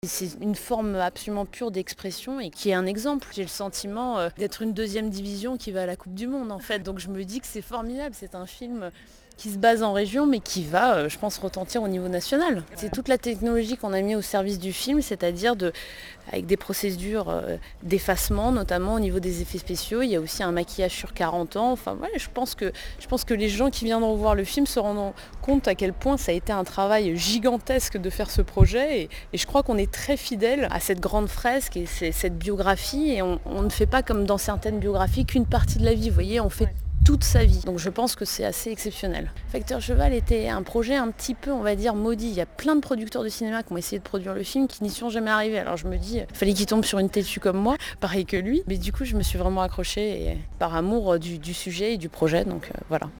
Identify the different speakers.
Speaker 1: C'est une forme absolument pure d'expression et qui est un exemple. J'ai le sentiment d'être une deuxième division qui va à la Coupe du Monde en fait. Donc je me dis que c'est formidable, c'est un film qui se base en région mais qui va, je pense, retentir au niveau national. C'est toute la technologie qu'on a mis au service du film, c'est-à-dire avec des procédures d'effacement, notamment au niveau des effets spéciaux. Il y a aussi un maquillage sur 40 ans. Enfin, voilà, je pense que les gens qui viendront voir le film se rendront compte à quel point ça a été un travail gigantesque de faire ce projet. Et je crois qu'on est très fidèle à cette grande fresque et cette biographie. Et on ne fait pas comme dans certaines biographies qu'une partie de la vie. Vous voyez, on fait toute sa vie. Donc je pense que c'est assez exceptionnel. Facteur Cheval était un projet un petit peu, on va dire, maudit. Il y a plein de producteurs de cinéma qui ont essayé de produire le film qui n'y sont jamais arrivés. Alors je me dis, il fallait qu'il tombe sur une têtue comme moi, pareil que lui. Mais du coup, je me suis vraiment accrochée par amour du sujet et du projet. Donc voilà.